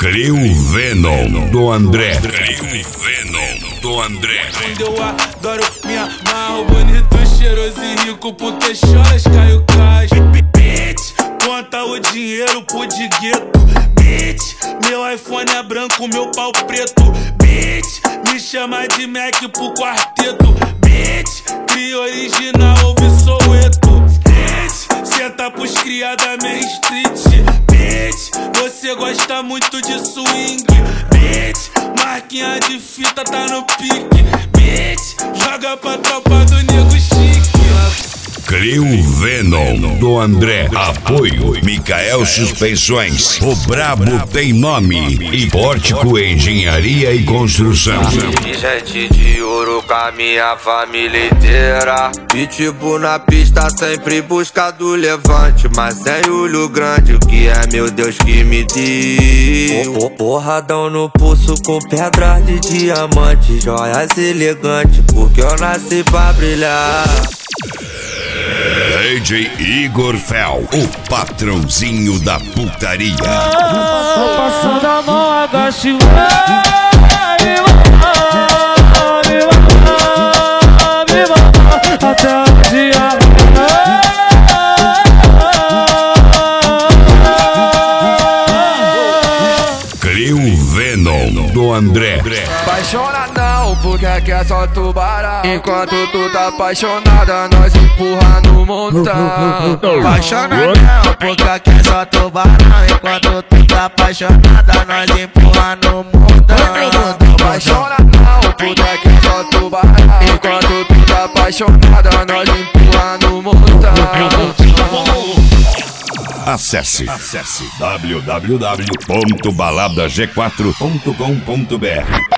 Crio Venom do André. Crio Venom do André. Eu adoro, me amarro, bonito, cheiroso e rico, porque choras, Caio Cás. Bitch, conta o dinheiro pro de gueto. Bitch, meu iPhone é branco, meu pau preto. Bitch, me chama de Mac pro quarteto. Bitch, cria original, ouve Soweto. Bitch, senta pros cria da Main Street. Bitch, você gosta muito de swing. Bitch, marquinha de fita tá no pique. Bitch, joga pra tropa do nego chique. Crio Venom do André. Apoio Micael Suspensões. O Brabo tem nome. E Pórtico Engenharia e Construção. Gente de ouro com a minha família inteira. Pitbull na pista sempre busca do levante, mas sem olho grande, o que é meu Deus que me deu. Porradão no pulso com pedras de diamante, joias elegantes, porque eu nasci pra brilhar. DJ Igor Fel, o patrãozinho da putaria. Tô passando a mão, agache até o dia. Crio Venom do André. Apaixona não, porque quer só tubarão. Enquanto tu tá apaixonada, nós empurra no montão. Apaixona não, porque quer só tubarão. Enquanto tu tá apaixonada, nós empurra no mundão. Apaixona não, porque quer só tubarão. Enquanto tu tá apaixonada, nós empurra no montão. Acesse www.baladag4.com.br